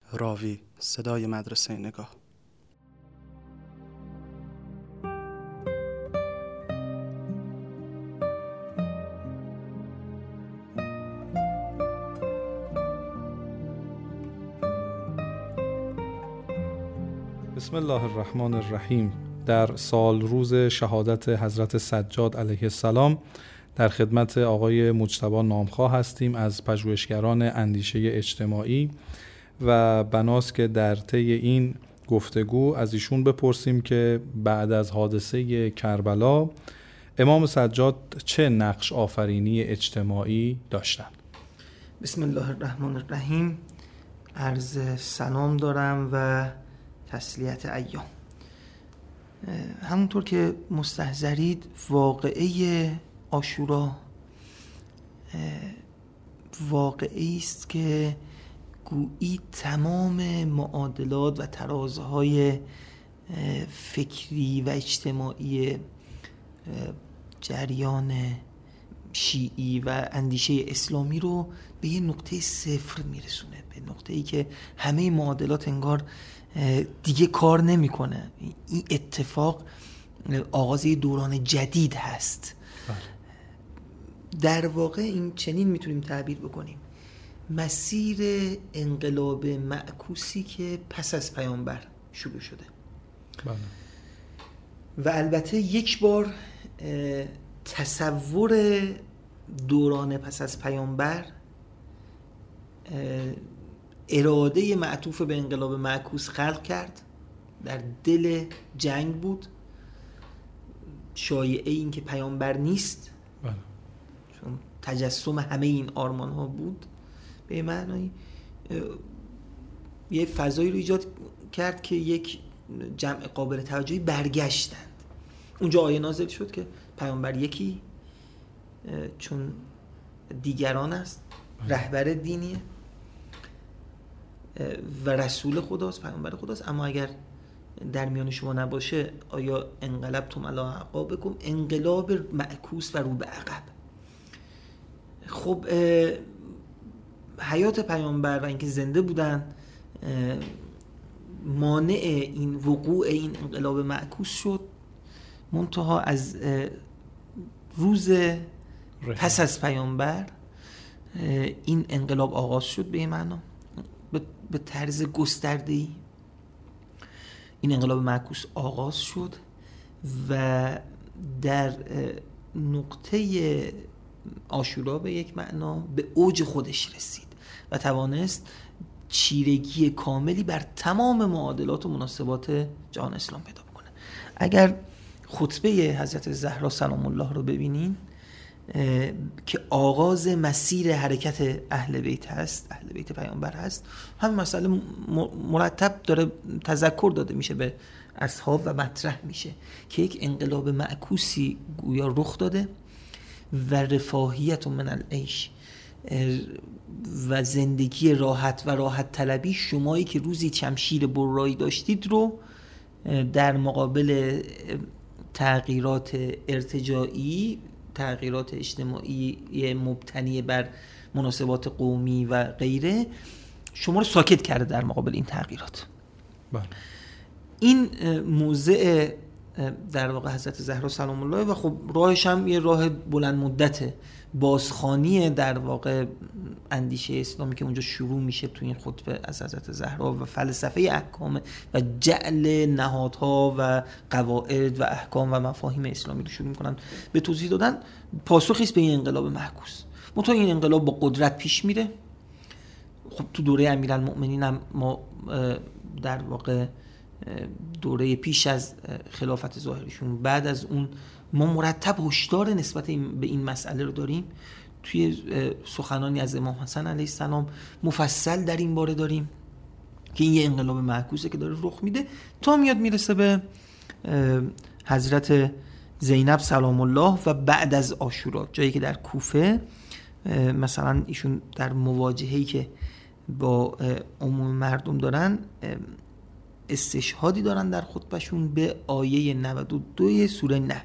راوی: صدای مدرسه نگاه. بسم الله الرحمن الرحیم. در سال روز شهادت حضرت سجاد علیه السلام در خدمت آقای مجتبی نامخواه هستیم از پژوهشگران اندیشه اجتماعی و بناست که در طی این گفتگو از ایشون بپرسیم که بعد از حادثه کربلا امام سجاد چه نقش آفرینی اجتماعی داشتند؟ بسم الله الرحمن الرحیم. عرض سلام دارم و تسلیت ایام. همونطور که مستحضرید واقعه عاشورا واقعی است که گویی تمام معادلات و ترازهای فکری و اجتماعی جریان شیعی و اندیشه اسلامی رو به یه نقطه صفر میرسونه، به نقطه‌ای که همه معادلات انگار دیگه کار نمیکنه. این اتفاق آغاز یه دوران جدید هست. در واقع این چنین میتونیم تعبیر بکنیم: مسیر انقلاب معکوسی که پس از پیامبر شروع شده و البته یک بار تصور دوران پس از پیامبر اراده معطوف به انقلاب معکوس خلق کرد. در دل جنگ بود، شایعه این که پیامبر نیست چون تجسم همه این آرمان ها بود، به معنی یه فضایی رو ایجاد کرد که یک جمع قابل توجهی برگشتند. اونجا آیه نازل شد که پیامبر یکی چون دیگران است، رهبر دینیه و رسول خداست، پیامبر خداست، اما اگر در میان شما نباشه آیا انقلبتم علی اعقابکم، انقلاب معکوس و رو به عقب. خب حیات پیامبر و اینکه زنده بودن مانع این وقوع این انقلاب معکوس شد. منتها از روز پس از پیامبر این انقلاب آغاز شد، به این معنا به طرز گسترده‌ای این انقلاب معکوس آغاز شد و در نقطه عاشورا به یک معنا به اوج خودش رسید و توانست چیرگی کاملی بر تمام معادلات و مناسبات جهان اسلام پیدا بکنه. اگر خطبه حضرت زهرا سلام الله رو ببینین که آغاز مسیر حرکت اهل بیت هست، اهل بیت پیامبر هست، همین مسئله مرتب داره تذکر داده میشه به اصحاب و مطرح میشه که یک انقلاب معکوسی گویا رخ داده و رفاهیت من العیش و زندگی راحت و راحت طلبی، شمایی که روزی شمشیر برایی داشتید رو در مقابل تغییرات ارتجاعی، تغییرات اجتماعی مبتنی بر مناسبات قومی و غیره، شما رو ساکت کرده در مقابل این تغییرات. این موضع در واقع حضرت زهرا سلام الله و خب راهش هم یه راه بلند مدته، بازخوانی در واقع اندیشه اسلامی که اونجا شروع میشه تو این خطبه از حضرت زهرا و فلسفه احکام و جعل نهادها و قواعد و احکام و مفاهیم اسلامی رو شروع میکنن به توضیح دادن. پاسخی است به این انقلاب معکوس. منتها این انقلاب با قدرت پیش میره. خب تو دوره امیرالمؤمنین هم ما در واقع دوره پیش از خلافت ظاهرشون، بعد از اون ما مرتب هشدار نسبت به این مسئله رو داریم. توی سخنانی از امام حسن علیه السلام مفصل در این باره داریم که این یه انقلاب معکوسه که داره رخ میده تا میاد میرسه به حضرت زینب سلام الله و بعد از عاشورا، جایی که در کوفه مثلا ایشون در مواجهه‌ای که با عموم مردم دارن استشهادی دارن در خطبهشون به آیه 92 سوره نحل.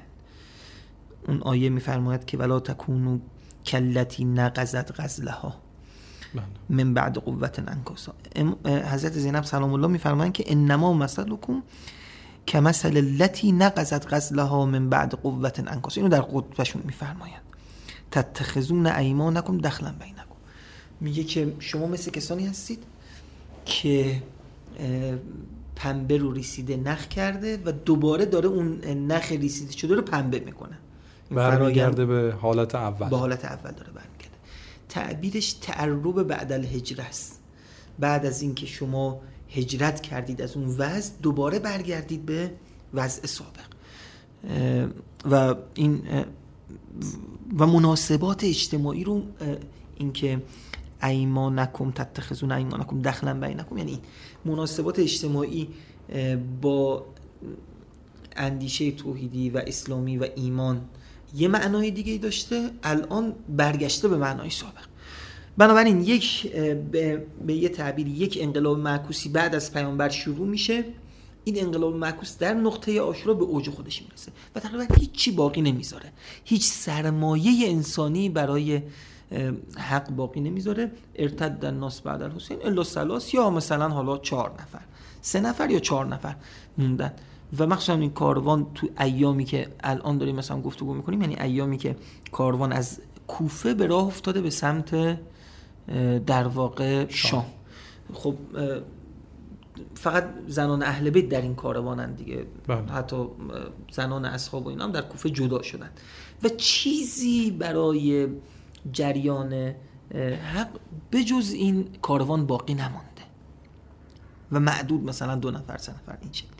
اون آیه میفرماید که ولا تکونوا کلتی نقضت غزلها، من بعد قوت انکاسا. حضرت زینب سلام الله میفرمایند که انما مثلکم کمثل التی نقضت غزلها من بعد قوت انکاسا. اینو در خطبهشون میفرمایند. تتخذون ایمانکم دخلا بینکم. میگه که شما مثل کسانی هستید که پنبه رو ریسیده نخ کرده و دوباره داره اون نخ ریسیده شده رو پنبه میکنه، برمیگرده به حالت اول. به حالت اول داره برمیگرده. تعبیرش تعرب بعد الهجره است. بعد از اینکه شما هجرت کردید از اون وضع، دوباره برگردید به وضع سابق. و این و مناسبات اجتماعی رو، اینکه ایمانکم تتخذون ایمانکم دخلا بینکم، یعنی مناسبات اجتماعی با اندیشه توحیدی و اسلامی و ایمان یه معنای دیگه داشته، الان برگشته به معنای سابق. بنابراین به یه تعبیر یک انقلاب معکوسی بعد از پیامبر شروع میشه. این انقلاب معکوس در نقطه عاشورا به اوج خودش میرسه و تقریبا هیچی باقی نمیذاره، هیچ سرمایه انسانی برای حق باقی نمیذاره. ارتد الناس بعد الحسین الا ثلاث، یا مثلا حالا 4 نفر، 3 نفر یا 4 نفر موندن. و مخصوصا این کاروان تو ایامی که الان داریم مثلا گفتگو میکنیم، یعنی ایامی که کاروان از کوفه به راه افتاده به سمت در واقع شام. خب فقط زنان اهل بیت در این کاروانن دیگه. حتی زنان اصحاب و اینا هم در کوفه جدا شدن و چیزی برای جریان حق به جز این کاروان باقی نمانده و معدود مثلا 2 نفر 3 نفر این شکلی.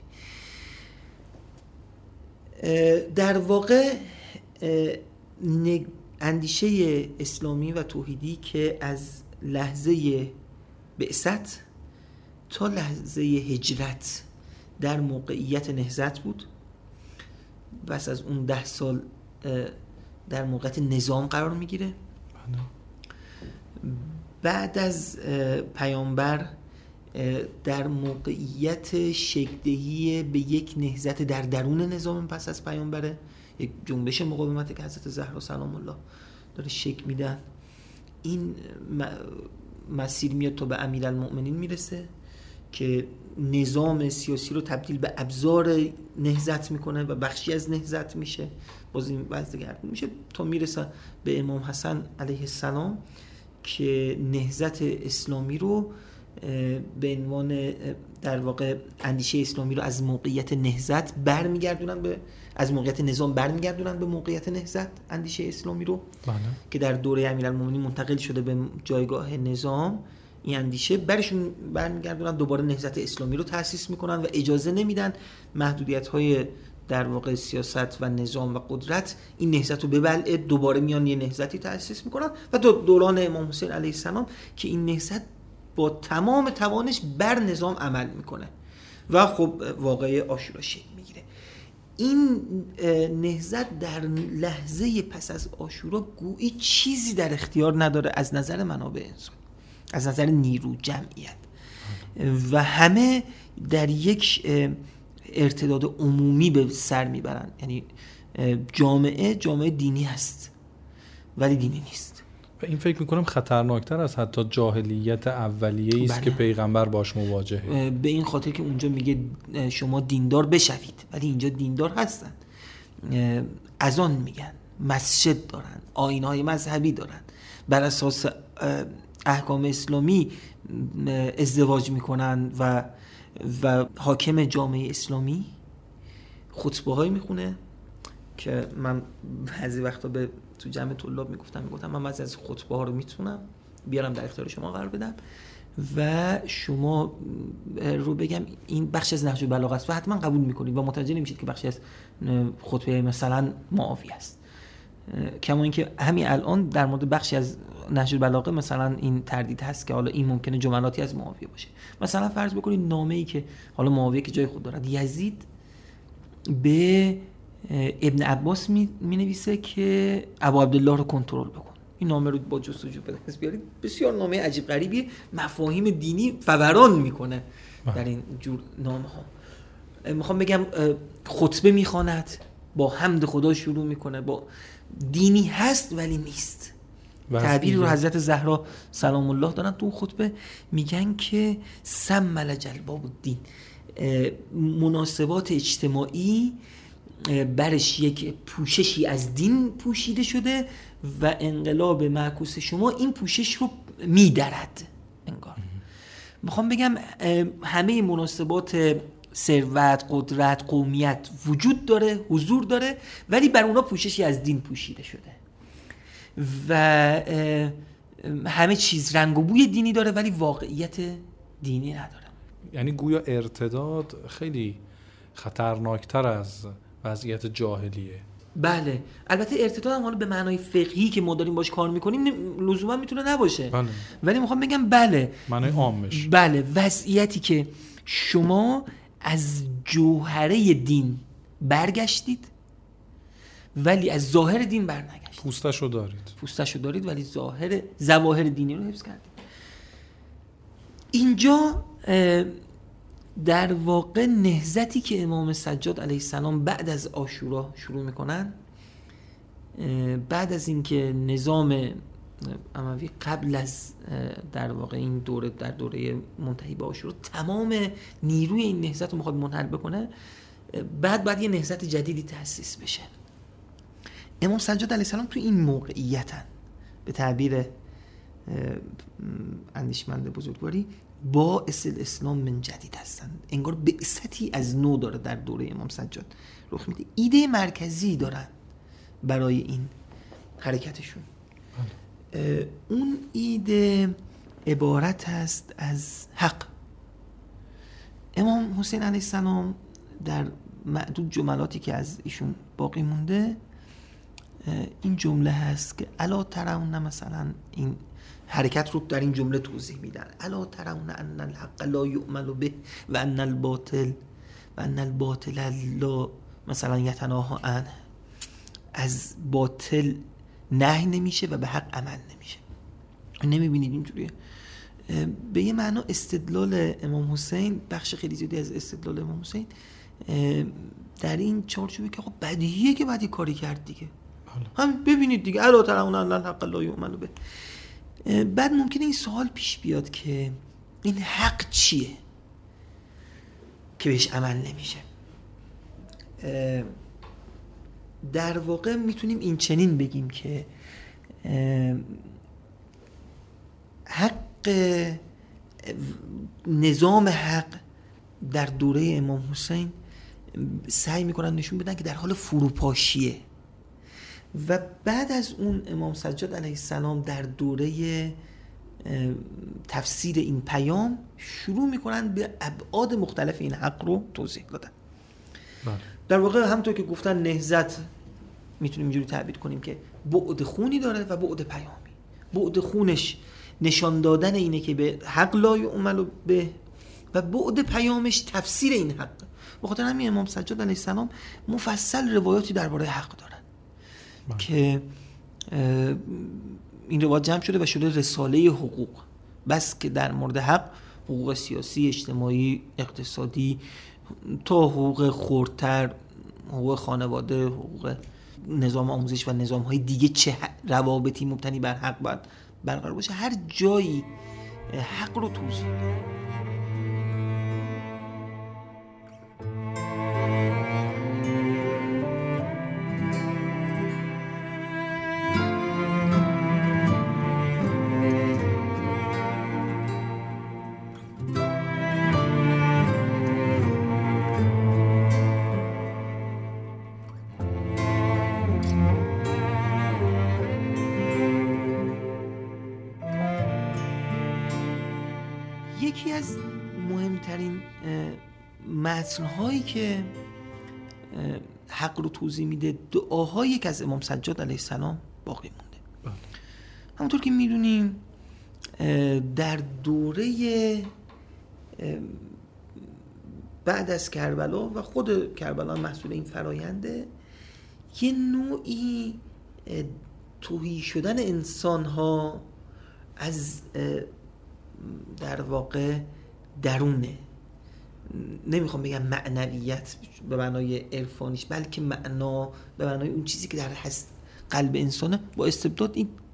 در واقع اندیشه اسلامی و توحیدی که از لحظه بعثت تا لحظه هجرت در موقعیت نهضت بود، بس از اون 10 سال در موقعیت نظام قرار میگیره. بعد از پیامبر در موقعیت شکل‌دهی به یک نهضت در درون نظام پس از پیامبره، یک جنبش مقاومتی که حضرت زهرا سلام الله داره شکل میدن. این مسیر میاد تا به امیرالمؤمنین میرسه که نظام سیاسی رو تبدیل به ابزار نهضت میکنه و بخشی از نهضت میشه، باز این وضع گردون میشه تا میرسه به امام حسن علیه السلام که نهضت اسلامی رو به عنوان در واقع اندیشه اسلامی رو از موقعیت نهضت برمیگردونن به، از موقعیت نظام برمیگردونن به موقعیت نهضت اندیشه اسلامی رو. که در دوره امیرالمومنین منتقل شده به جایگاه نظام. این اندیشه برشون برمیگردونن دوباره نهضت اسلامی رو تأسیس میکنن و اجازه نمیدن محدودیت‌های در واقع سیاست و نظام و قدرت این نهضت رو ببلعه. دوباره میان یه نهضتی تأسیس میکنن و دوران امام حسین علیه السلام که این نهضت با تمام توانش بر نظام عمل میکنه و خب واقعه عاشورا شکل میگیره. این نهضت در لحظه پس از عاشورا گویی چیزی در اختیار نداره از نظر منابع انسان، از نظر نیرو، جمعیت، و همه در یک ارتداد عمومی به سر میبرن. یعنی جامعه دینی هست ولی دینی نیست. و این فکر میکنم خطرناکتر از حتی جاهلیت اولیه‌ای است که پیغمبر باش مواجهه. به این خاطر که اونجا میگه شما دیندار بشوید، ولی اینجا دیندار هستن، اذان میگن، مسجد دارن، آیین‌های مذهبی دارن، بر اساس احکام اسلامی ازدواج میکنن و حاکم جامعه اسلامی خطبه هایی میخونه که من بعضی وقتا تو جمع طلاب میگفتم من بعضی از خطبه ها رو میتونم بیارم در اختیار شما قرار بدم و شما رو بگم این بخش از نهج البلاغه است و حتما قبول میکنید و متوجه نمیشید که بخشی از خطبه مثلا معاویه است. کما اینکه همین الان در مورد بخشی از نهج البلاغه مثلا این تردید هست که حالا این ممکنه جملاتی از معاویه باشه. مثلا فرض بکنید نامه‌ای که حالا معاویه که جای خود دارد، یزید به ابن عباس می‌نویسه که ابو عبدالله رو کنترل بکن. این نامه رو با جستجو به دست بیارید، بسیار نامه عجیب غریبی، مفاهیم دینی فوران میکنه در این جور نامه‌ها. میخوام بگم خطبه میخواند، با حمد خدا شروع میکنه، با دینی هست ولی نیست. تعبیر رو حضرت زهرا سلام الله دارن تو خطبه، میگن که سمل جلباب الدین، مناسبات اجتماعی برش یک پوششی از دین پوشیده شده و انقلاب معکوس شما این پوشش رو میدرد. انگار میخوام بگم همه مناسبات ثروت، قدرت، قومیت وجود داره، حضور داره، ولی بر اونا پوششی از دین پوشیده شده و همه چیز رنگ و بوی دینی داره ولی واقعیت دینی نداره. یعنی گویا ارتداد خیلی خطرناکتر از وضعیت جاهلیه. بله، البته ارتداد هم حالا به معنای فقهی که ما داریم باش کار میکنیم لزوما میتونه نباشه. بله. ولی میخوام بگم بله، معنای عامش، بله، وضعیتی که شما از جوهره دین برگشتید ولی از ظاهر دین برنگشتید. پوستشو دارید ولی ظواهر دینی رو حفظ کردید. اینجا در واقع نهضتی که امام سجاد علیه السلام بعد از عاشورا شروع میکنن، بعد از اینکه نظام اموی قبل از در واقع این دوره، در دوره منتهی به عاشورا، تمام نیروی این نهضت رو میخواد منحل بکنه، بعد یه نهضت جدیدی تأسیس بشه. امام سجاد علیه السلام تو این موقعیتن، به تعبیر اندیشمند بزرگواری باعث الاسلام من جدید هستن. انگار بعثتی از نو داره در دوره امام سجاد رخ میده. ایده مرکزی دارن برای این حرکتشون. اون ایده عبارت است از حق. امام حسین علیه السلام در معدود جملاتی که از ایشون باقی مونده این جمله هست که الا ترون، مثلا این حرکت رو در این جمله توضیح میدن، الا ترون ان الحق لا یؤمل به و ان الباطل لا مثلا یتناهی عنه، از باطل نهی نمیشه و به حق عمل نمیشه. نمیبینید اینجوریه؟ به یه معنا استدلال امام حسین، بخش خیلی زیادی از استدلال امام حسین در این چارچوبه که خب بدیهیه که بدی کاری کرد دیگه، همین ببینید دیگه، الا ترون ان الحق لا یؤمل به. بعد ممکنه این سوال پیش بیاد که این حق چیه که بهش عمل نمیشه؟ در واقع میتونیم این چنین بگیم که حق، نظام حق در دوره امام حسین سعی میکنن نشون بدن که در حال فروپاشیه و بعد از اون امام سجاد علیه السلام در دوره تفسیر این پیام شروع میکنن به ابعاد مختلف این حق رو توضیح دادن. در واقع همونطور که گفتن نهضت میتونیم اینجوری تعبیر کنیم که بعد خونی داره و بعد پیامی. بعد خونش نشان دادن اینه که به حق لا یؤمل به و بعد پیامش تفسیر این حق. بخاطر همین امام سجاد علیه السلام مفصل روایاتی درباره حق دارن که این روایات جمع شده و شده رساله حقوق، بس که در مورد حق، حقوق سیاسی، اجتماعی، اقتصادی تا حقوق خردتر، حقوق خانواده، حقوق نظام آموزش و نظام‌های دیگه چه روابطی مبتنی بر حق باید برقرار باشه، هر جایی حق رو توضیح ده. یکی از مهمترین متن‌هایی که حق رو توضیح میده دعاهایی که از امام سجاد علیه السلام باقی مونده. همونطور که میدونیم در دوره بعد از کربلا و خود کربلا محصول این فراینده، یه نوعی تهی شدن انسان‌ها از در واقع درونه، نمیخوام بگم معنویت به معنای عرفانیش، بلکه معنا به معنای اون چیزی که در هست قلب انسانه، با استبداد این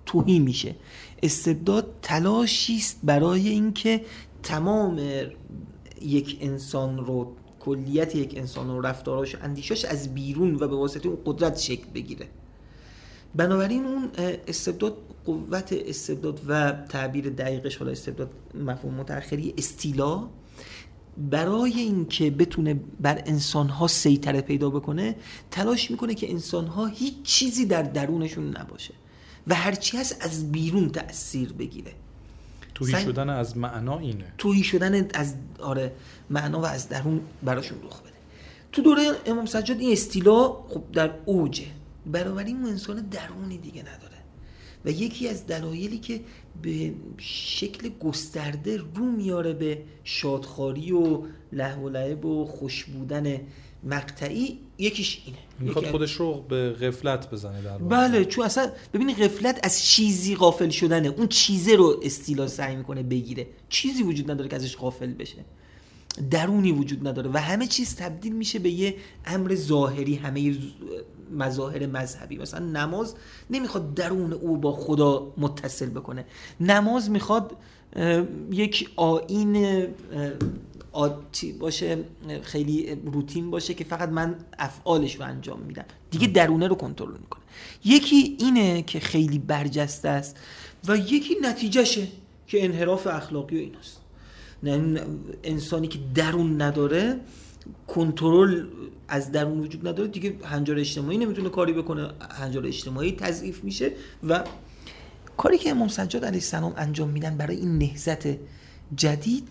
تهی میشه. استبداد تلاشی است برای اینکه تمام یک انسان رو، کلیت یک انسان رو، رفتاراش، اندیشاش از بیرون و به واسطه اون قدرت شکل بگیره. بنابراین اون استبداد، قوت استبداد و تعبیر دقیقش حالا استبداد مفهوم متأخری استیلا، برای اینکه بتونه بر انسان‌ها سیطره پیدا بکنه تلاش میکنه که انسان‌ها هیچ چیزی در درونشون نباشه و هرچی هست از بیرون تأثیر بگیره. توهی شدن از معنا اینه. توهی شدن از معنا و از درون براشون رخ بده. تو دوره امام سجاد این استیلا خب در اوجه، بنابراین اون انسان درونی دیگه نداره و یکی از دلایلی که به شکل گسترده رو میاره به شادخواری و لهو و لعب و خوش بودن مقطعی، یکیش اینه. میخواد خودش رو به غفلت بزنه در واقع. بله، چون اصلا ببینید غفلت از چیزی غافل شدنه. اون چیزه رو استیلا سعی میکنه بگیره. چیزی وجود نداره که ازش غافل بشه، درونی وجود نداره و همه چیز تبدیل میشه به یه امر ظاهری. همه مظاهر مذهبی، مثلا نماز نمیخواد درون او با خدا متصل بکنه، نماز میخواد یک آیین عادی باشه، خیلی روتین باشه که فقط من افعالش رو انجام میدم، دیگه درونه رو کنترل میکنه. یکی اینه که خیلی برجسته است و یکی نتیجهشه که انحراف اخلاقی و ایناست. انسانی که درون نداره، کنترل از درون وجود نداره، دیگه هنجار اجتماعی نمیتونه کاری بکنه، هنجار اجتماعی تضعیف میشه. و کاری که امام سجاد علیه السلام انجام میدن برای این نهضت جدید،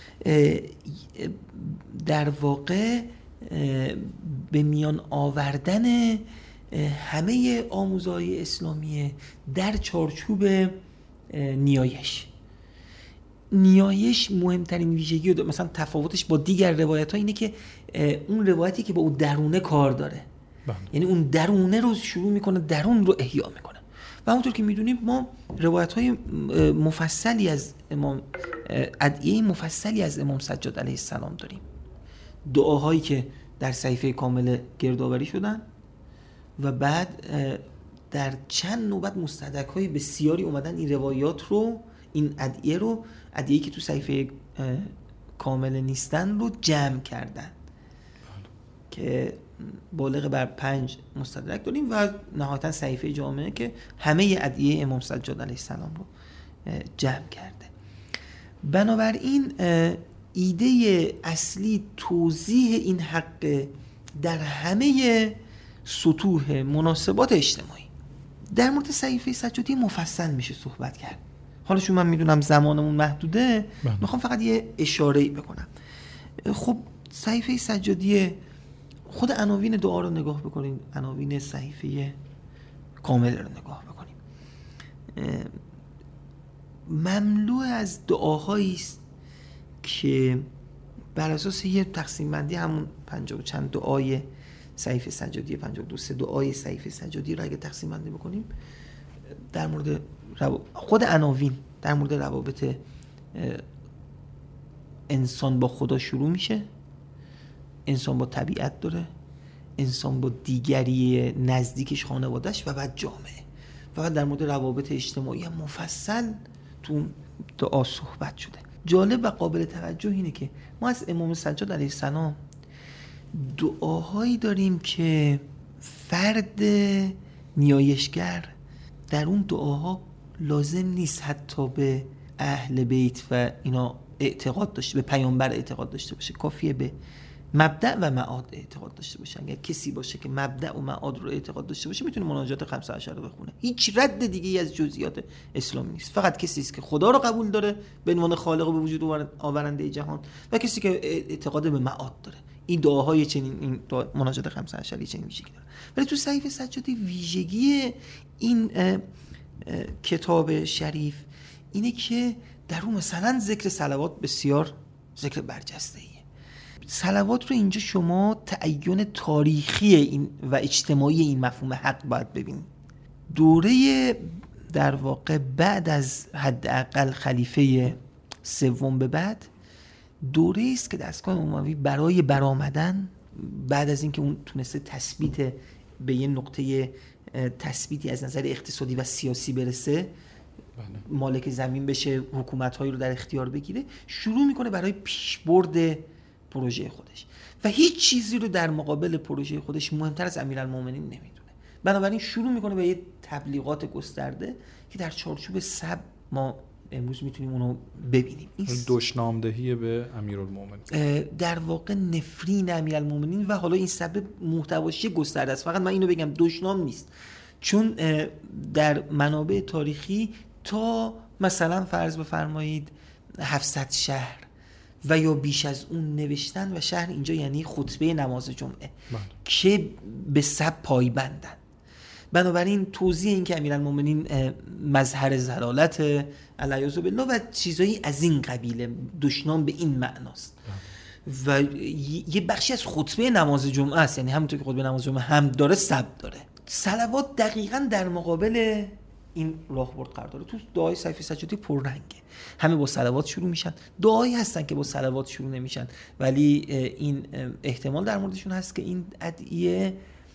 در واقع به میان آوردن همه آموزهای اسلامی در چارچوب نیایش مهمترین ویژگی رو مثلا تفاوتش با دیگر روایت ها اینه که اون روایتی که با اون درونه کار داره، یعنی اون درونه رو شروع میکنه، درون رو احیا میکنه. و همونطور که میدونیم ما روایت های مفصلی از ادعیه مفصلی از امام سجاد علیه السلام داریم، دعاهایی که در صحیفه کامل گردآوری شدن و بعد در چند نوبت مستدرک های بسیاری اومدن این روایات رو، این ادعیه‌ای که تو صحیفه کامل نیستن رو جمع کردن که بالغ بر 5 مستدرک داریم و نهایتا صحیفه جامعه که همه ادعیه امام سجاد علیه السلام رو جمع کرده. بنابراین ایده اصلی توضیح این حق در همه سطوح مناسبات اجتماعی. در مورد صحیفه سجادی مفصل میشه صحبت کرد. حالا چون من میدونم زمانمون محدوده، میخوام فقط یه اشاره‌ای بکنم. خب صحیفه سجادی، خود عناوین دعا رو نگاه بکنین، عناوین صحیفه کامل رو نگاه بکنین، مملو از دعاهایی است که بر اساس یه تقسیم بندی همون 50 و چند دعای صحیفه سجادی، 52 دعای صحیفه سجادی رو اگه تقسیم بندی بکنیم، در مورد خود عناوین در مورد روابط انسان با خدا شروع میشه، انسان با طبیعت داره، انسان با دیگری نزدیکش، خانوادهش، و بعد جامعه. فقط در مورد روابط اجتماعی هم مفصل تو دعا صحبت شده. جالب و قابل توجه اینه که ما از امام سجاد علیه السلام دعاهایی داریم که فرد نیایشگر در اون دعاها لازم نیست حتی به اهل بیت و اینا اعتقاد داشته، به پیامبر اعتقاد داشته باشه، کافیه به مبدأ و معاد اعتقاد داشته باشه. اگر کسی باشه که مبدأ و معاد رو اعتقاد داشته باشه، میتونه مناجات 5 عشر رو بخونه. هیچ رد دیگه از جزئیات اسلام نیست. فقط کسی است که خدا رو قبول داره به عنوان خالق و به وجود آورنده جهان و کسی که اعتقاد به معاد داره. این دعاهای چنین، این مناجات 5 عشری چنین ویژگی داره. ولی تو صحیفه سجادی ویژگی این کتاب شریف اینه که در اون مثلا ذکر صلوات بسیار ذکر برجسته‌ایه. صلوات رو اینجا شما تعین تاریخی این و اجتماعی این مفهوم حق باید ببینید. دوره در واقع بعد از حداقل خلیفه سوم به بعد، دوره است که دستگاه اموی برای برآمدن بعد از اینکه اون تونسته تثبیت به یه نقطه تثبیتی از نظر اقتصادی و سیاسی برسه، مالک زمین بشه، حکومت‌هایی رو در اختیار بگیره، شروع میکنه برای پیشبرد پروژه خودش و هیچ چیزی رو در مقابل پروژه خودش مهمتر از امیرالمومنین نمیدونه. بنابراین شروع میکنه به یه تبلیغات گسترده که در چارچوب سب ما امروز میتونیم اونو ببینیم. دشنامدهی به امیرالمومنین، در واقع نفرین امیرالمومنین و حالا این سبب محتواشی گسترده است. فقط من اینو بگم دشنام نیست، چون در منابع تاریخی تا مثلا فرض بفرمایید 700 شهر و یا بیش از اون نوشتن و شهر اینجا یعنی خطبه نماز جمعه که به سب پایبندن. بنابراین توضیح این که امیرالمومنین مظهر ضلالت علیاذ بالله و چیزایی از این قبیله دشنام به این معناست و یه بخشی از خطبه نماز جمعه است، یعنی همونطور که خطبه نماز جمعه هم داره سب داره. صلوات دقیقاً در مقابل این راهبرد قرار داره. تو دعای صحیفه سجادی پررنگه، همه با صلوات شروع میشن، دعایی هستن که با صلوات شروع نمیشن، ولی این احتمال در موردشون هست که این ادعیه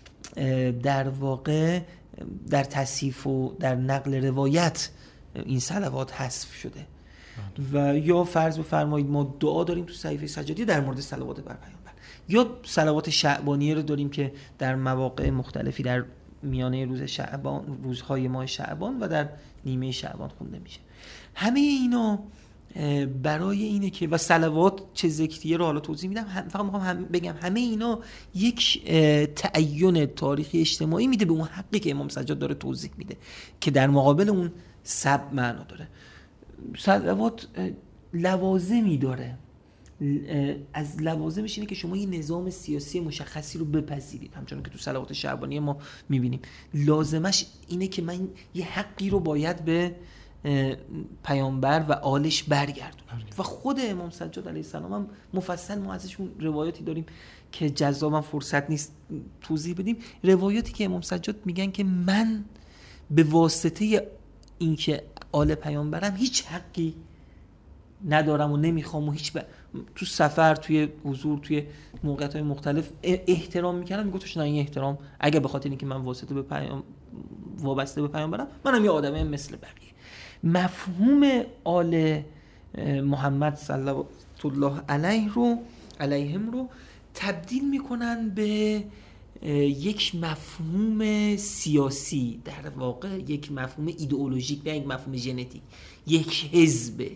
در واقع در تصحیف و در نقل روایت این صلوات حذف شده و یا فرض بفرمایید ما دعا داریم تو صحیفه سجادی در مورد صلوات بر پیامبر، یا صلوات شعبانیه رو داریم که در مواقع مختلفی در میانه روز شعبان، روزهای ماه شعبان و در نیمه شعبان خونده میشه. همه اینا برای اینه که و صلوات چه ذکریه رو حالا توضیح میدم، فقط میخوام بگم همه اینا یک تعین تاریخی اجتماعی میده به اون حقی که امام سجاد داره توضیح میده که در مقابل اون سب معنا داره. صلوات لوازمی داره، از لوازمش اینه که شما یه نظام سیاسی مشخصی رو بپذیرید، همچنان که تو صلوات شعبانیه ما میبینیم. لازمش اینه که من یه حقی رو باید به پیامبر و آلش برگردونم و خود امام سجاد علیه السلام هم مفصل ما ازشون روایاتی داریم که جذابم فرصت نیست توضیح بدیم. روایاتی که امام سجاد میگن که من به واسطه اینکه آل پیامبرم هیچ حقی ندارم و نمیخوام و تو سفر، توی حضور، توی موقعیت‌های مختلف احترام میکنم. میگفتش نه، این احترام اگه به خاطر اینکه من وابسته به پیامبرم، منم یه آدمه مثل بقیه. مفهوم آل محمد صلی الله علیهم رو تبدیل میکنن به یک مفهوم سیاسی، در واقع یک مفهوم ایدئولوژیک، نه یک مفهوم ژنتیک، یک حزب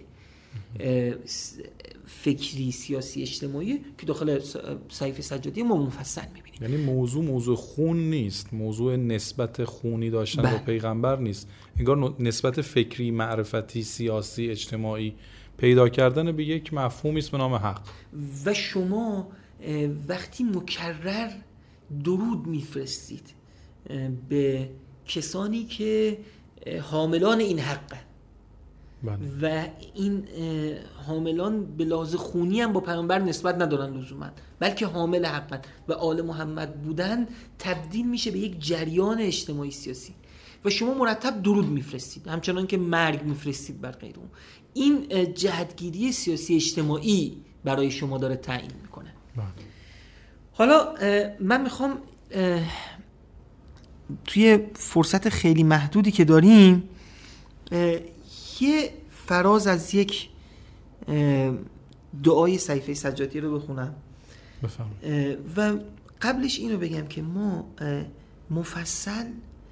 فکری سیاسی اجتماعی که داخل صحیفه سجادی ما مفصل میبینیم. یعنی موضوع خون نیست، موضوع نسبت خونی داشتن به پیغمبر نیست، انگار نسبت فکری، معرفتی، سیاسی، اجتماعی پیدا کردن به یک مفهومی است به نام حق. و شما وقتی مکرر درود میفرستید به کسانی که حاملان این حقن و این حاملان به لحاظ خونی هم با پیامبر نسبت ندارن لزوما، بلکه حامل حقن و آل محمد بودن، تبدیل میشه به یک جریان اجتماعی سیاسی و شما مرتب درود میفرستید، همچنان که مرگ میفرستید بر غیر اون. این جهتگیری سیاسی اجتماعی برای شما داره تعیین میکنه. حالا من میخوام توی فرصت خیلی محدودی که داریم یه فراز از یک دعای صحیفه سجادی رو بخونم و قبلش اینو بگم که ما مفصل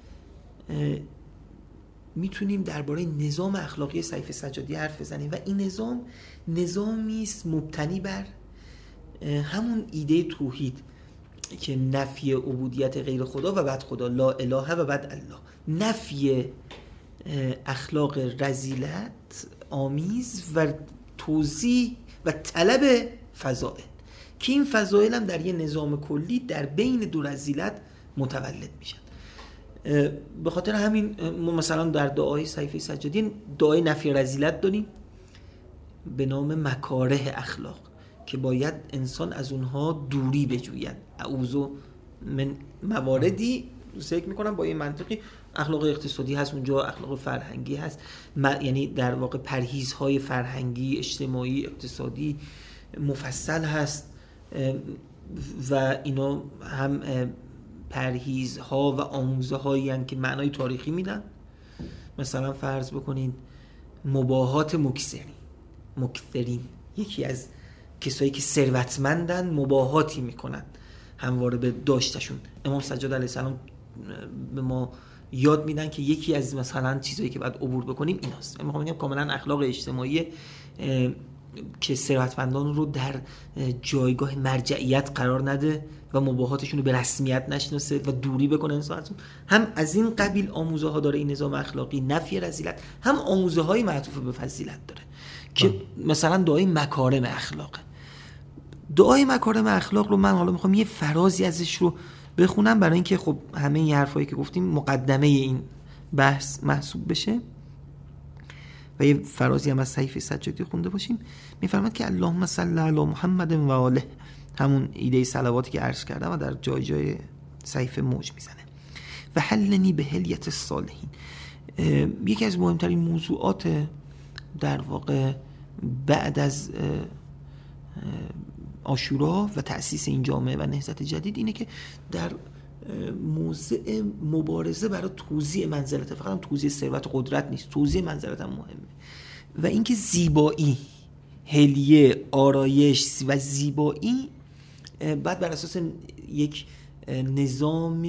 میتونیم درباره نظام اخلاقی صحیفه سجادی حرف بزنیم و این نظامی است مبتنی بر همون ایده توحید که نفی عبودیت غیر خدا و بعد خدا، لا اله و بعد الله، نفی اخلاق رذیلت آمیز و توزیع و طلب فضائل که این فضائل هم در یه نظام کلی در بین دو رذیلت متولد میشن. به خاطر همین ما مثلا در دعای صحیفه سجادی دعای نفی رذیلت داریم به نام مکاره اخلاق که باید انسان از اونها دوری بجوید. اعوذ من مواردی ذکر میکنم با این منطقی، اخلاق اقتصادی هست اونجا، اخلاق فرهنگی هست، یعنی در واقع پرهیزهای فرهنگی، اجتماعی، اقتصادی مفصل هست و اینا هم پرهیزها و آموزه‌هایی هستند که معنای تاریخی میدن. مثلا فرض بکنین مباهات مکثرین، یکی از کسایی که ثروتمندن مباهاتی میکنن همواره به داشتشون. امام سجاد علیه السلام به ما یاد میدن که یکی از مثلا چیزایی که باید عبور بکنیم ایناست. میخوام بگم کاملا اخلاق اجتماعی که ثروتمندان رو در جایگاه مرجعیت قرار نده و مباهاتشون رو به رسمیت نشناسه و دوری بکنه انسانتون. هم از این قبیل آموزه ها داره این نظام اخلاقی، نفی رذیلت، هم آموزه های معطوف به فضیلت داره که مثلا دعای مکارم اخلاقه. دعای مکارم اخلاق رو من حالا میخوام یه فرازی ازش رو بخونم برای اینکه خب همه این حرفایی که گفتیم مقدمه این بحث محسوب بشه و یه فرازی هم از صحیفه سجادی خونده باشیم. میفرماد که اللهم صل علی محمد و آله، همون ایده صلواتی که عرض کردم و در جای جای صحیفه موج میزنه. و حلنی به حلیت الصالحین، یکی از مهمترین موضوعات در واقع بعد از عاشورا و تأسیس این جامعه و نهضت جدید اینه که در موضع مبارزه برای توزیع منزلت، فقط هم توزیع ثروت و قدرت نیست، توزیع منزلت هم مهمه. و اینکه زیبایی، حلیه، آرایش و زیبایی بعد بر اساس یک نظام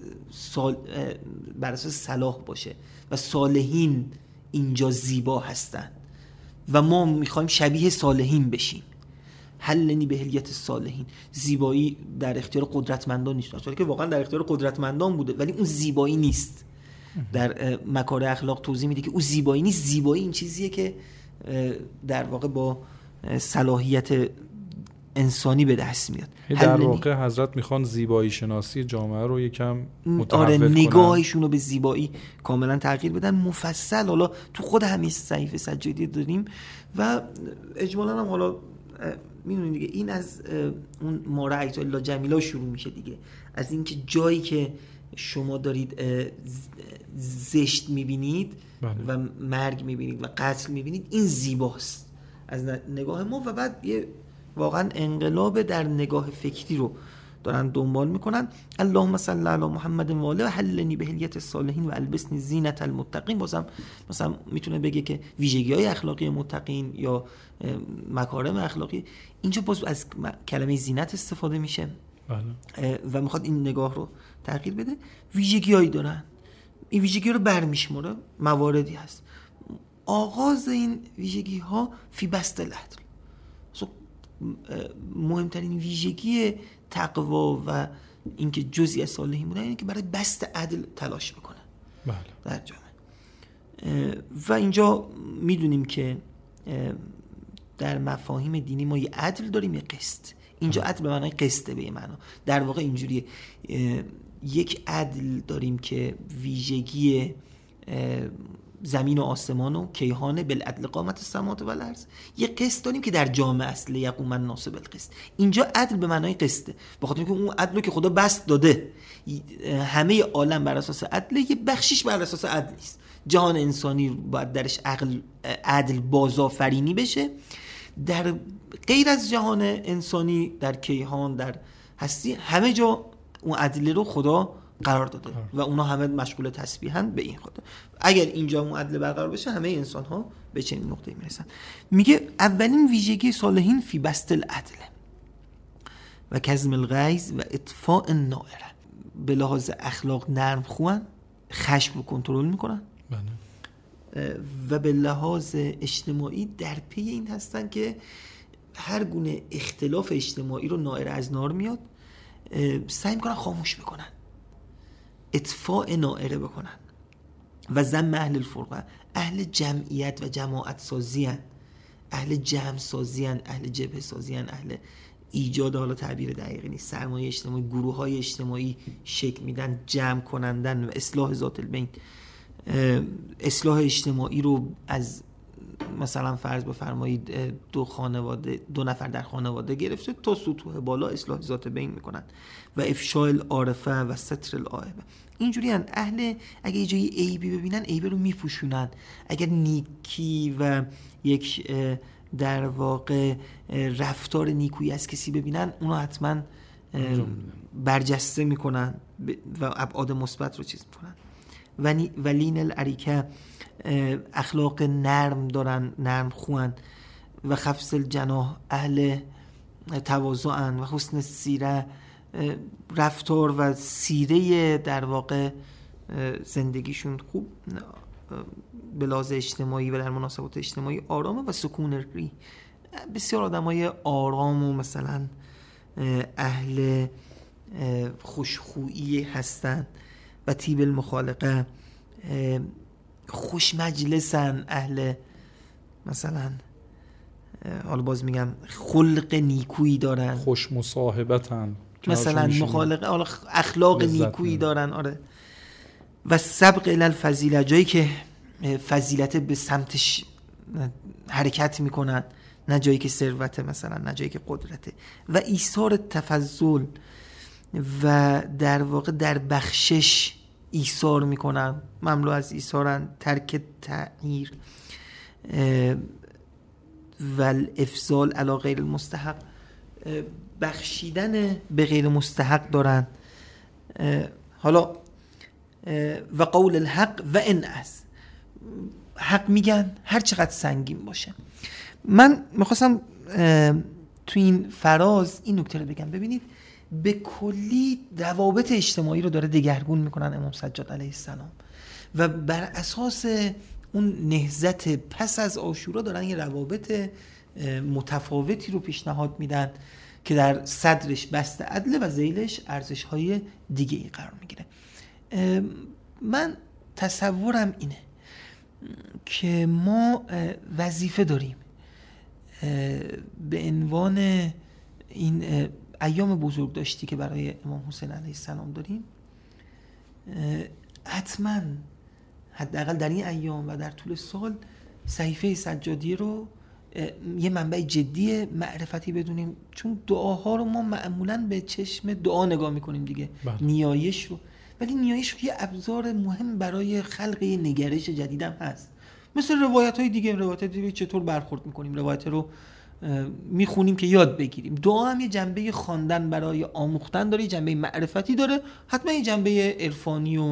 بر اساس صلاح باشه و صالحین اینجا زیبا هستن و ما میخوایم شبیه صالحین بشیم. حلنی به حلیت الصالحین، زیبایی در اختیار قدرتمندان نیست، اصلا که واقعا در اختیار قدرتمندان بوده ولی اون زیبایی نیست. در مکاره اخلاق توضیح میده که اون زیبایی نیست، زیبایی این چیزیه که در واقع با صلاحیت انسانی به دست میاد. در واقع حضرت میخوان زیبایی شناسی جامعه رو یکم متحول کنن، نگاهشون رو به زیبایی کاملا تغییر بدن. مفصل حالا تو خود همین صحیفه سجادی داریم و اجمالا هم حالا میدونید دیگه این از اون ما رأیت الا جمیلا شروع میشه دیگه، از اینکه جایی که شما دارید زشت میبینید و مرگ میبینید و قتل میبینید این زیباست از نگاه ما. و بعد یه واقعا انقلاب در نگاه فکری رو دارن دنبال میکنن. اللهم صل علی محمد و آله و حلنی به حلیت الصالحین و البسنی زینت المتقین. بازم مثلا میتونه بگه که ویژگی‌های اخلاقی متقین یا مکارم اخلاقی، اینجا باز از کلمه زینت استفاده میشه و میخواد این نگاه رو تغییر بده. ویژگی‌هایی دارن، این ویژگی رو برمیشماره، مواردی هست. آغاز این ویژگی‌ها فی بسط العدل، مهمترین ویژگی تقوا و اینکه جزئی از صالحین بودن اینه که برای بسط عدل تلاش بکنن در جامعه. و اینجا میدونیم که در مفاهیم دینی ما یه عدل داریم، یه قسط. اینجا عدل به معنای قسطه، به معنا در واقع اینجوریه، یک عدل داریم که ویژگی زمین و آسمان و کیهان بالعدل قامت السماوات و الارض. یه قسط داریم که در جامعه است، لیقوم الناس بالقسط. اینجا عدل به معنای قسطه، بخاطر اینکه اون عدل که خدا بسط داده همه عالم بر اساس عدل، یه بخشیش بر اساس عدل نیست. جهان انسانی باید درش عدل بازآفرینی بشه. در غیر از جهان انسانی، در کیهان، در هستی، همه جا اون عدل رو خدا قرار داده و اونا همه مشغول تسبیحن به این خدا. اگر اینجا اون عدل برقرار بشه همه انسان ها به چنین نقطه‌ای میرسن. میگه اولین ویژگی صالحین فی بسط العدل و کظم الغیظ و اطفاء النائره. به لحاظ اخلاق نرم خوان، خشم رو کنترل میکنن و به لحاظ اجتماعی در پی این هستن که هر گونه اختلاف اجتماعی رو نائره از نار میاد سعی میکنن خاموش بکنن، اطفاء نائره بکنن. و ذم اهل الفرقه، اهل جمعیت و جماعت سازی هن، اهل جمع سازی هن، اهل جبهه سازی هن، اهل ایجاد، حالا تعبیر دقیقی نیست، سرمایه اجتماعی، گروه های اجتماعی شکل میدن، جمع کنندن و اصلاح ذات البین. اصلاح اجتماعی رو از مثلا فرض بفرمایید دو نفر در خانواده گرفته تا سطوح بالا اصلاح ذات بین میکنن و افشاء العارفه و ستر العایبه. اینجوری هن. اهل اگه یه جایی عیبی ببینن عیبه رو میپوشونن، اگر نیکی و یک در واقع رفتار نیکویی از کسی ببینن اونو حتما برجسته میکنن و ابعاد مثبت رو چیز میکنن. ولین العریکه اخلاق نرم دارن، نرم خوان، و خفض الجناح اهل تواضعن و حسن سیره، رفتار و سیره در واقع زندگیشون خوب به لحاظ اجتماعی و در مناسبات اجتماعی آرامه. و سکون ری، بسیار آدمای آرام و مثلا اهل خوشخویی هستن. و طیب المخالقه، خوش مجلسن، اهل مثلا حالا باز میگم خلق نیکویی دارن، خوش مصاحبتن، مثلا مخالقه اخلاق نیکویی دارن. آره. و سبق الی الفضیله، جایی که فضیلت به سمتش حرکت میکنن، نه جایی که ثروت مثلا، نه جایی که قدرته. و ایثار تفضل، و در واقع در بخشش ایثار میکنن، مملو از ایثارن. ترک تعییر و الافضال علی غیر المستحق، بخشیدن به غیر مستحق دارن. حالا و قول الحق و ان از، حق میگن هر چقدر سنگین باشه. من میخواستم تو این فراز این نکته رو بگم. ببینید به کلی روابط اجتماعی رو داره دگرگون میکنن امام سجاد علیه السلام، و بر اساس اون نهضت پس از عاشورا دارن یه روابط متفاوتی رو پیشنهاد میدن که در صدرش بسط عدل و ذیلش ارزش‌های دیگه‌ای قرار میگیره. من تصورم اینه که ما وظیفه داریم به عنوان این ایام بزرگ داشتی که برای امام حسین علیه السلام داریم، حتما حداقل در این ایام و در طول سال صحیفه سجادیه رو یه منبع جدی معرفتی بدونیم، چون دعاها رو ما معمولاً به چشم دعا نگاه میکنیم دیگه، نیایش رو، ولی نیایش رو یه ابزار مهم برای خلق یه نگرش جدیدم هست. مثل روایت‌های دیگه چطور برخورد میکنیم، روایت رو میخونیم که یاد بگیریم. دعا هم یه جنبه خواندن برای آموختن داره، یه جنبه معرفتی داره، حتما یه جنبه عرفانی و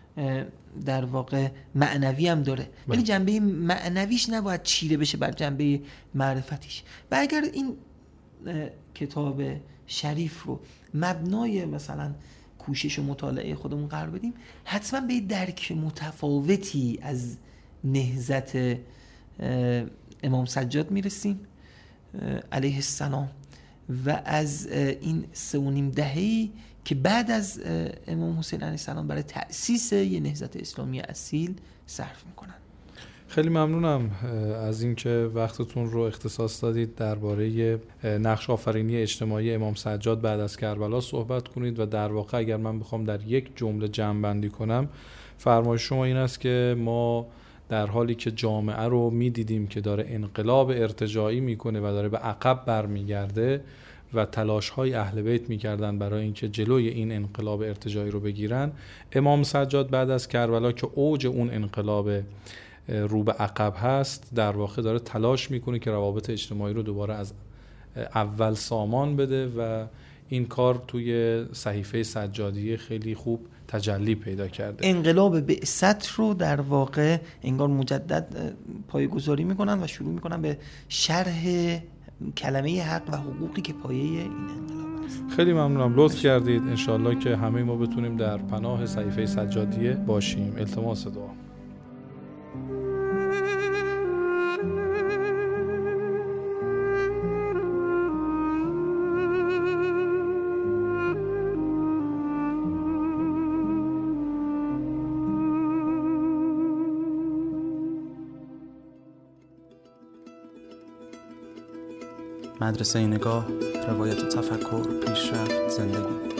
در واقع معنوی هم داره، ولی جنبه معنویش نباید چیره بشه بر جنبه معرفتیش. و اگر این کتاب شریف رو مبنای مثلا کوشش و مطالعه خودمون قرار بدیم، حتما به درک متفاوتی از نهضت امام سجاد میرسیم علیه السلام و از این 3.5 دهه‌ای که بعد از امام حسین علیه السلام برای تأسیس یه نهضت اسلامی اصیل صرف میکنن. خیلی ممنونم از اینکه وقتتون رو اختصاص دادید درباره نقش آفرینی اجتماعی امام سجاد بعد از کربلا صحبت کنید و در واقع اگر من بخوام در یک جمله جمع‌بندی کنم، فرمایش شما این است که ما در حالی که جامعه رو می‌دیدیم که داره انقلاب ارتجاعی میکنه و داره به عقب برمیگرده و تلاش‌های اهل بیت می‌کردن برای اینکه جلوی این انقلاب ارتجاعی رو بگیرن، امام سجاد بعد از کربلا که اوج اون انقلاب رو به عقب هست، در واقع داره تلاش میکنه که روابط اجتماعی رو دوباره از اول سامان بده و این کار توی صحیفه سجادیه خیلی خوب تجلی پیدا کرده. انقلاب بعثت رو در واقع انگار مجدد پایه‌گذاری میکنن و شروع میکنن به شرح کلمه حق و حقوقی که پایه این انقلاب است. خیلی ممنونم، لطف کردید. انشالله که همه ما بتونیم در پناه صحیفه سجادیه باشیم. التماس دعا. مدرسه نگاه، روایت تفکر، پیشرفت، زندگی.